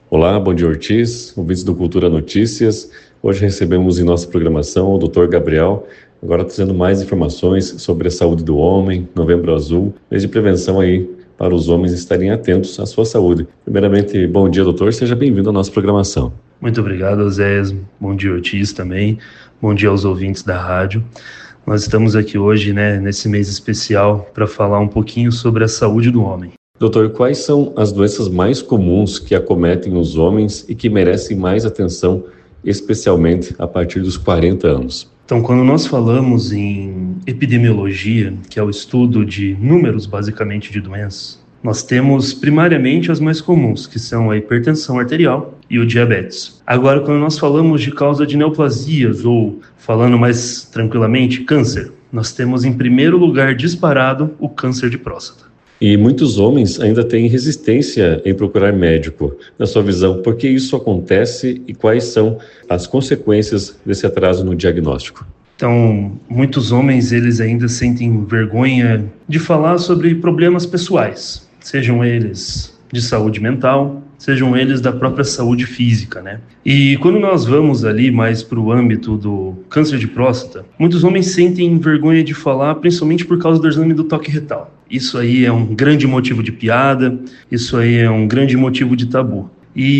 Olá, bom dia Ortiz, ouvintes do Cultura Notícias. Hoje recebemos em nossa programação o Dr. Gabriel, agora trazendo mais informações sobre a saúde do homem, Novembro Azul, mês de prevenção aí para os homens estarem atentos à sua saúde. Primeiramente, bom dia, doutor, seja bem-vindo à nossa programação. Muito obrigado, Osés. Bom dia, Ortiz, também. Bom dia aos ouvintes da rádio. Nós estamos aqui hoje, nesse mês especial, para falar um pouquinho sobre a saúde do homem. Doutor, quais são as doenças mais comuns que acometem os homens e que merecem mais atenção, especialmente a partir dos 40 anos? Então, quando nós falamos em epidemiologia, que é o estudo de números, basicamente, de doenças, nós temos primariamente as mais comuns, que são a hipertensão arterial e o diabetes. Agora, quando nós falamos de causa de neoplasias, ou falando mais tranquilamente, câncer, nós temos em primeiro lugar disparado o câncer de próstata. E muitos homens ainda têm resistência em procurar médico. Na sua visão, por que isso acontece e quais são as consequências desse atraso no diagnóstico? Então, muitos homens, eles ainda sentem vergonha de falar sobre problemas pessoais, sejam eles de saúde mental, sejam eles da própria saúde física, E quando nós vamos ali mais para o âmbito do câncer de próstata, muitos homens sentem vergonha de falar, principalmente por causa do exame do toque retal. Isso aí é um grande motivo de piada, isso aí é um grande motivo de tabu.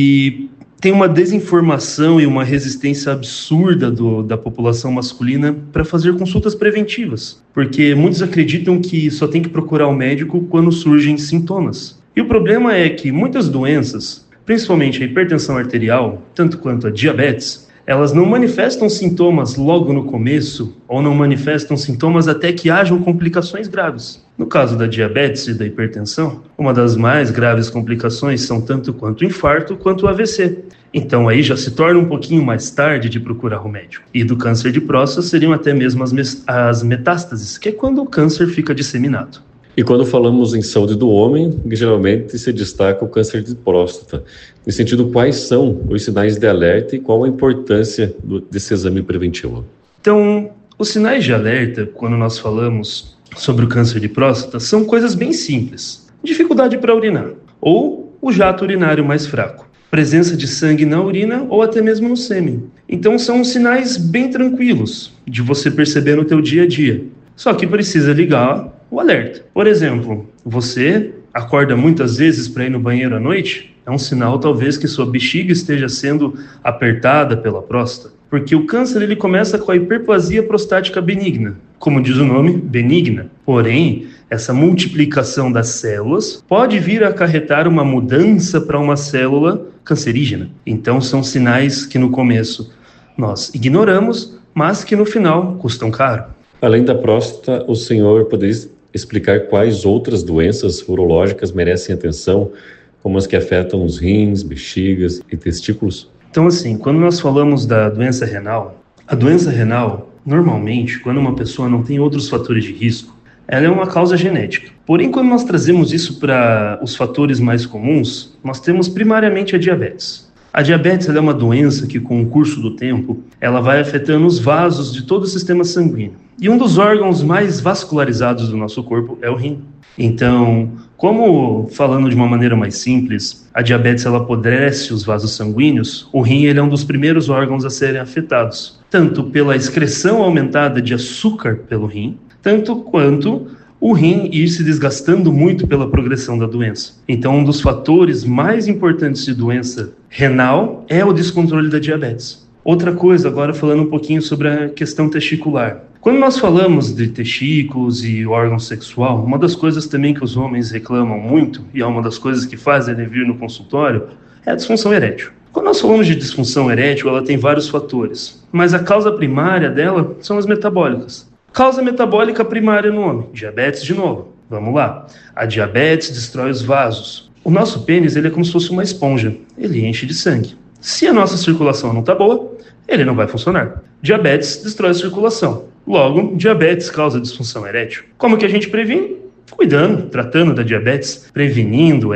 E tem uma desinformação e uma resistência absurda da população masculina para fazer consultas preventivas, porque muitos acreditam que só tem que procurar o médico quando surgem sintomas. E o problema é que muitas doenças, principalmente a hipertensão arterial, tanto quanto a diabetes, elas não manifestam sintomas logo no começo ou não manifestam sintomas até que hajam complicações graves. No caso da diabetes e da hipertensão, uma das mais graves complicações são tanto quanto o infarto quanto o AVC. Então aí já se torna um pouquinho mais tarde de procurar o médico. E do câncer de próstata seriam até mesmo as metástases, que é quando o câncer fica disseminado. E quando falamos em saúde do homem, geralmente se destaca o câncer de próstata. Nesse sentido, quais são os sinais de alerta e qual a importância desse exame preventivo? Então, os sinais de alerta, quando nós falamos sobre o câncer de próstata, são coisas bem simples. Dificuldade para urinar, ou o jato urinário mais fraco. Presença de sangue na urina ou até mesmo no sêmen. Então, são sinais bem tranquilos de você perceber no teu dia a dia. Só que precisa ligar o alerta. Por exemplo, você acorda muitas vezes para ir no banheiro à noite, é um sinal talvez que sua bexiga esteja sendo apertada pela próstata, porque o câncer ele começa com a hiperplasia prostática benigna, como diz o nome, benigna. Porém, essa multiplicação das células pode vir a acarretar uma mudança para uma célula cancerígena. Então, são sinais que no começo nós ignoramos, mas que no final custam caro. Além da próstata, o senhor poderia explicar quais outras doenças urológicas merecem atenção, como as que afetam os rins, bexigas e testículos? Então, assim, quando nós falamos da doença renal, a doença renal, normalmente, quando uma pessoa não tem outros fatores de risco, ela é uma causa genética. Porém, quando nós trazemos isso para os fatores mais comuns, nós temos primariamente a diabetes. A diabetes ela é uma doença que, com o curso do tempo, ela vai afetando os vasos de todo o sistema sanguíneo. E um dos órgãos mais vascularizados do nosso corpo é o rim. Então, como, falando de uma maneira mais simples, a diabetes ela apodrece os vasos sanguíneos, o rim ele é um dos primeiros órgãos a serem afetados, tanto pela excreção aumentada de açúcar pelo rim, tanto quanto o rim ir se desgastando muito pela progressão da doença. Então, um dos fatores mais importantes de doença renal é o descontrole da diabetes. Outra coisa, agora falando um pouquinho sobre a questão testicular. Quando nós falamos de testículos e órgão sexual, uma das coisas também que os homens reclamam muito, e é uma das coisas que fazem ele vir no consultório, é a disfunção erétil. Quando nós falamos de disfunção erétil, ela tem vários fatores, mas a causa primária dela são as metabólicas. Causa metabólica primária no homem, diabetes de novo. Vamos lá. A diabetes destrói os vasos. O nosso pênis ele é como se fosse uma esponja. Ele enche de sangue. Se a nossa circulação não está boa, ele não vai funcionar. Diabetes destrói a circulação. Logo, diabetes causa disfunção erétil. Como que a gente previne? Cuidando, tratando da diabetes, prevenindo ela.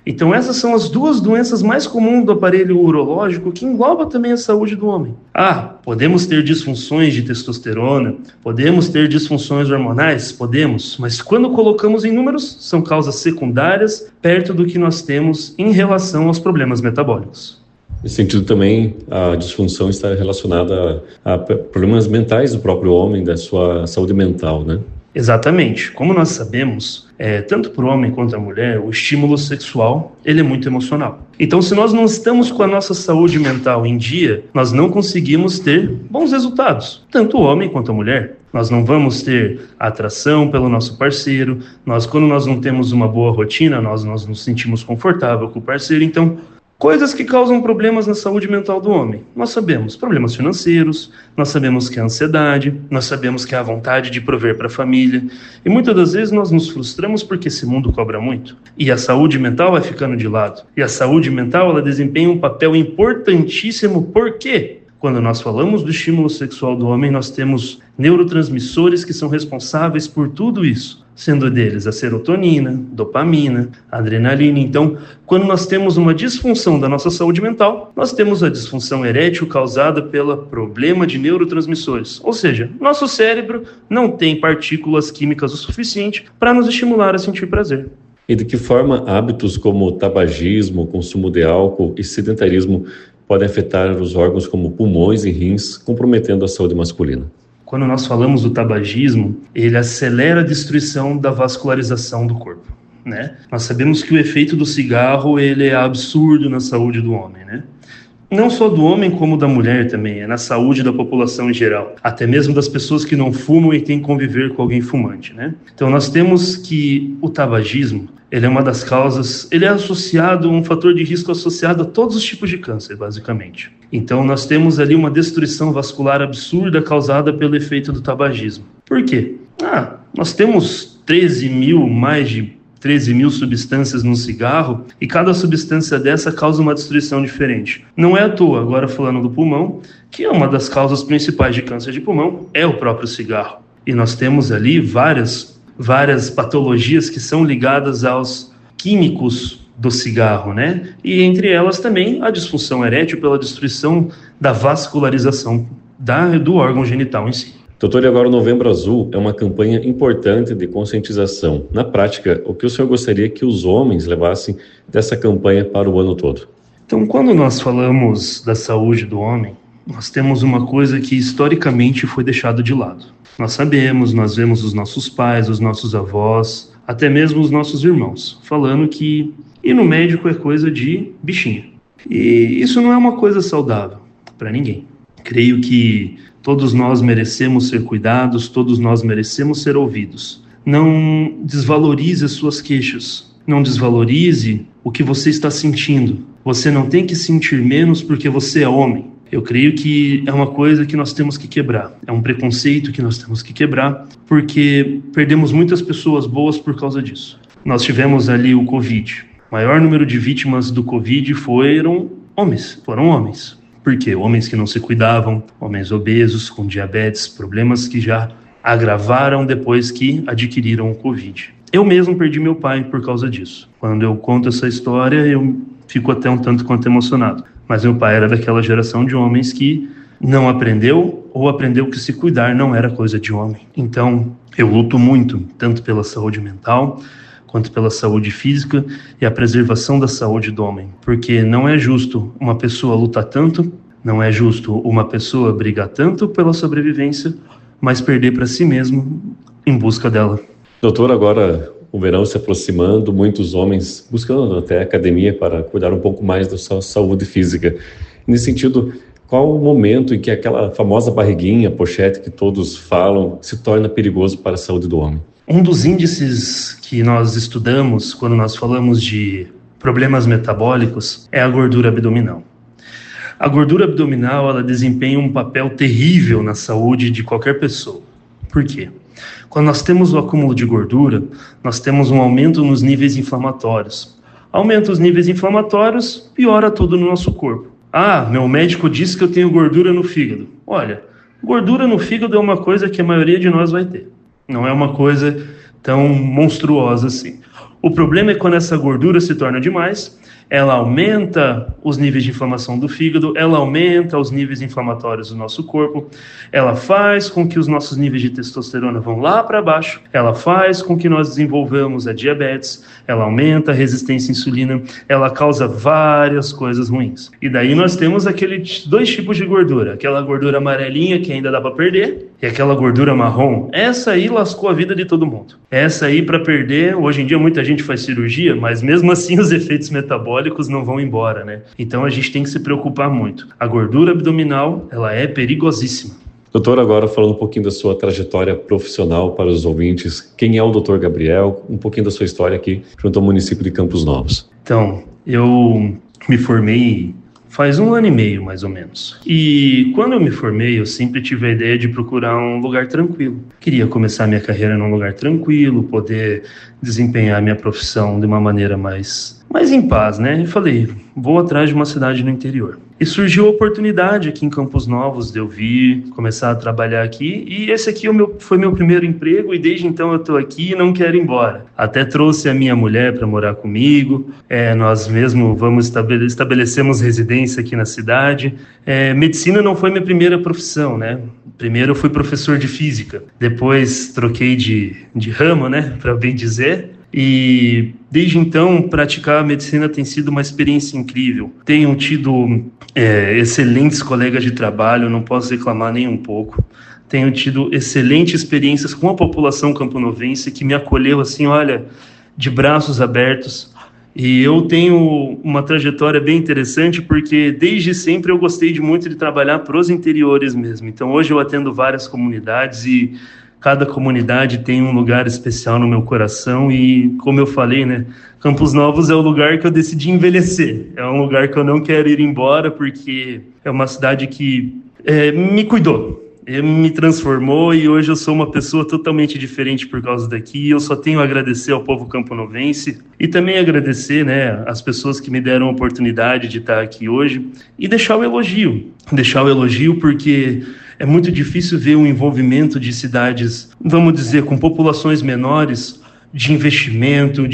Então essas são as duas doenças mais comuns do aparelho urológico, que engloba também a saúde do homem. Podemos ter disfunções de testosterona, podemos ter disfunções hormonais? Podemos, mas quando colocamos em números, são causas secundárias perto do que nós temos em relação aos problemas metabólicos. Nesse sentido também, a disfunção está relacionada a problemas mentais do próprio homem, da sua saúde mental, né? Exatamente. Como nós sabemos, tanto para o homem quanto a mulher, o estímulo sexual ele é muito emocional. Então, se nós não estamos com a nossa saúde mental em dia, nós não conseguimos ter bons resultados, tanto o homem quanto a mulher. Nós não vamos ter atração pelo nosso parceiro, quando nós não temos uma boa rotina, nós nos sentimos confortável com o parceiro. Então, coisas que causam problemas na saúde mental do homem. Nós sabemos problemas financeiros, nós sabemos que é a ansiedade, nós sabemos que é a vontade de prover para a família. E muitas das vezes nós nos frustramos porque esse mundo cobra muito. E a saúde mental vai ficando de lado. E a saúde mental ela desempenha um papel importantíssimo. Por quê? Quando nós falamos do estímulo sexual do homem, nós temos neurotransmissores que são responsáveis por tudo isso, sendo deles a serotonina, dopamina, adrenalina. Então, quando nós temos uma disfunção da nossa saúde mental, nós temos a disfunção erétil causada pelo problema de neurotransmissores. Ou seja, nosso cérebro não tem partículas químicas o suficiente para nos estimular a sentir prazer. E de que forma hábitos como tabagismo, consumo de álcool e sedentarismo podem afetar os órgãos como pulmões e rins, comprometendo a saúde masculina? Quando nós falamos do tabagismo, ele acelera a destruição da vascularização do corpo, né? Nós sabemos que o efeito do cigarro ele é absurdo na saúde do homem, né? Não só do homem como da mulher também, é na saúde da população em geral, até mesmo das pessoas que não fumam e têm que conviver com alguém fumante, né? Então nós temos que o tabagismo, ele é uma das causas, ele é associado, um fator de risco associado a todos os tipos de câncer, basicamente. Então nós temos ali uma destruição vascular absurda causada pelo efeito do tabagismo. Por quê? Nós temos mais de 13 mil substâncias no cigarro e cada substância dessa causa uma destruição diferente. Não é à toa, agora falando do pulmão, que é uma das causas principais de câncer de pulmão, é o próprio cigarro. E nós temos ali várias patologias que são ligadas aos químicos do cigarro, né? E entre elas também a disfunção erétil pela destruição da vascularização do órgão genital em si. Doutor, e agora o Novembro Azul é uma campanha importante de conscientização. Na prática, o que o senhor gostaria que os homens levassem dessa campanha para o ano todo? Então, quando nós falamos da saúde do homem, nós temos uma coisa que historicamente foi deixado de lado. Nós sabemos, nós vemos os nossos pais, os nossos avós, até mesmo os nossos irmãos, falando que ir no médico é coisa de bichinho. E isso não é uma coisa saudável para ninguém. Creio que todos nós merecemos ser cuidados, todos nós merecemos ser ouvidos. Não desvalorize as suas queixas, não desvalorize o que você está sentindo. Você não tem que sentir menos porque você é homem. Eu creio que é uma coisa que nós temos que quebrar, é um preconceito que nós temos que quebrar, porque perdemos muitas pessoas boas por causa disso. Nós tivemos ali o Covid. O maior número de vítimas do Covid foram homens. Por quê? Homens que não se cuidavam, homens obesos, com diabetes, problemas que já agravaram depois que adquiriram o Covid. Eu mesmo perdi meu pai por causa disso. Quando eu conto essa história, eu fico até um tanto quanto emocionado. Mas meu pai era daquela geração de homens que não aprendeu ou aprendeu que se cuidar não era coisa de homem. Então, eu luto muito, tanto pela saúde mental, quanto pela saúde física e a preservação da saúde do homem. Porque não é justo uma pessoa lutar tanto, não é justo uma pessoa brigar tanto pela sobrevivência, mas perder para si mesmo em busca dela. Doutor, agora o verão se aproximando, muitos homens buscando até academia para cuidar um pouco mais da sua saúde física. Nesse sentido, qual o momento em que aquela famosa barriguinha, pochete que todos falam, se torna perigoso para a saúde do homem? Um dos índices que nós estudamos quando nós falamos de problemas metabólicos é a gordura abdominal. A gordura abdominal ela desempenha um papel terrível na saúde de qualquer pessoa. Por quê? Quando nós temos o acúmulo de gordura, nós temos um aumento nos níveis inflamatórios. Aumenta os níveis inflamatórios, piora tudo no nosso corpo. Meu médico disse que eu tenho gordura no fígado. Olha, gordura no fígado é uma coisa que a maioria de nós vai ter. Não é uma coisa tão monstruosa assim. O problema é quando essa gordura se torna demais, ela aumenta os níveis de inflamação do fígado, ela aumenta os níveis inflamatórios do nosso corpo, ela faz com que os nossos níveis de testosterona vão lá para baixo, ela faz com que nós desenvolvamos a diabetes, ela aumenta a resistência à insulina, ela causa várias coisas ruins. E daí nós temos aqueles dois tipos de gordura, aquela gordura amarelinha que ainda dá para perder e aquela gordura marrom. Essa aí lascou a vida de todo mundo. Essa aí para perder, hoje em dia muita gente faz cirurgia, mas mesmo assim os efeitos metabólicos não vão embora, né? Então a gente tem que se preocupar muito. A gordura abdominal, ela é perigosíssima. Doutor, agora falando um pouquinho da sua trajetória profissional para os ouvintes, quem é o Dr. Gabriel? Um pouquinho da sua história aqui junto ao município de Campos Novos. Então, eu me formei faz 1 ano e meio, mais ou menos. E quando eu me formei, eu sempre tive a ideia de procurar um lugar tranquilo. Queria começar minha carreira num lugar tranquilo, poder desempenhar minha profissão de uma maneira mais em paz, né? E falei, vou atrás de uma cidade no interior. E surgiu a oportunidade aqui em Campos Novos de eu vir, começar a trabalhar aqui. E esse aqui foi meu primeiro emprego e desde então eu estou aqui e não quero ir embora. Até trouxe a minha mulher para morar comigo. Nós mesmo estabelecemos residência aqui na cidade. Medicina não foi minha primeira profissão, né? Primeiro eu fui professor de física. Depois troquei de ramo, né? Para bem dizer. E desde então praticar a medicina tem sido uma experiência incrível. Tenho tido excelentes colegas de trabalho, não posso reclamar nem um pouco. Tenho tido excelentes experiências com a população camponovense que me acolheu assim, olha, de braços abertos. E eu tenho uma trajetória bem interessante porque desde sempre eu gostei muito de trabalhar para os interiores mesmo. Então hoje eu atendo várias comunidades e cada comunidade tem um lugar especial no meu coração e, como eu falei, né, Campos Novos é o lugar que eu decidi envelhecer. É um lugar que eu não quero ir embora porque é uma cidade que me cuidou, me transformou e hoje eu sou uma pessoa totalmente diferente por causa daqui. Eu só tenho a agradecer ao povo camponovense e também agradecer, né, as pessoas que me deram a oportunidade de estar aqui hoje e deixar o elogio. Deixar o elogio porque é muito difícil ver um envolvimento de cidades, vamos dizer, com populações menores, de investimento,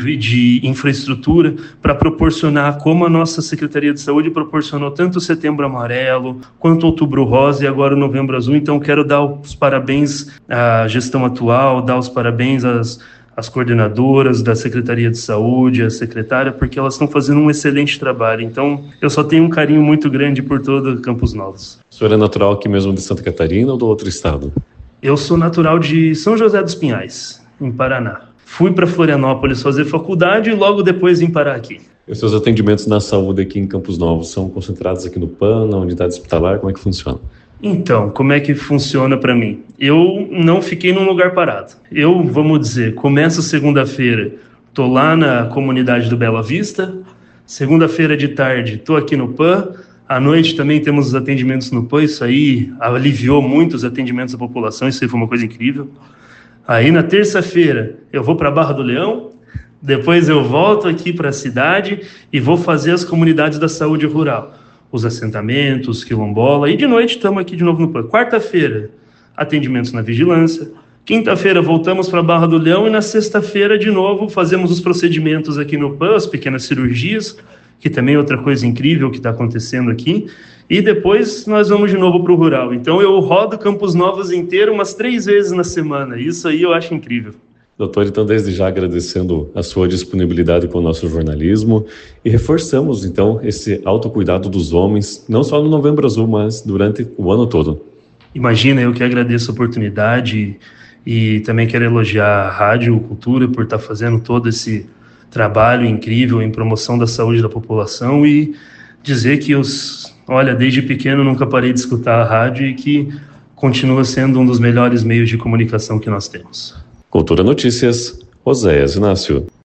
de infraestrutura, para proporcionar, como a nossa Secretaria de Saúde proporcionou tanto o Setembro Amarelo, quanto o Outubro Rosa e agora o Novembro Azul. Então, quero dar os parabéns à gestão atual, dar os parabéns às coordenadoras da Secretaria de Saúde, à secretária, porque elas estão fazendo um excelente trabalho. Então, eu só tenho um carinho muito grande por todo Campos Novos. O senhor é natural aqui mesmo de Santa Catarina ou do outro estado? Eu sou natural de São José dos Pinhais, em Paraná. Fui para Florianópolis fazer faculdade e logo depois vim parar aqui. E os seus atendimentos na saúde aqui em Campos Novos são concentrados aqui no PAN, na unidade hospitalar? Como é que funciona? Então, como é que funciona para mim? Eu não fiquei num lugar parado. Eu, vamos dizer, começo segunda-feira, estou lá na comunidade do Bela Vista. Segunda-feira de tarde, estou aqui no PAN. À noite também temos os atendimentos no PAN. Isso aí aliviou muito os atendimentos da população. Isso aí foi uma coisa incrível. Aí na terça-feira eu vou para Barra do Leão. Depois eu volto aqui para a cidade e vou fazer as comunidades da saúde rural. Os assentamentos, quilombola, e de noite estamos aqui de novo no PAN. Quarta-feira, atendimentos na vigilância. Quinta-feira voltamos para Barra do Leão e na sexta-feira de novo fazemos os procedimentos aqui no PAN, as pequenas cirurgias, que também é outra coisa incrível que está acontecendo aqui. E depois nós vamos de novo para o rural. Então eu rodo Campos Novos inteiro umas 3 vezes na semana. Isso aí eu acho incrível. Doutor, então desde já agradecendo a sua disponibilidade com o nosso jornalismo e reforçamos então esse autocuidado dos homens, não só no Novembro Azul, mas durante o ano todo. Imagina, eu que agradeço a oportunidade e também quero elogiar a Rádio Cultura por estar fazendo todo esse trabalho incrível em promoção da saúde da população e dizer que desde pequeno nunca parei de escutar a rádio e que continua sendo um dos melhores meios de comunicação que nós temos. Cultura Notícias, Oséias Inácio.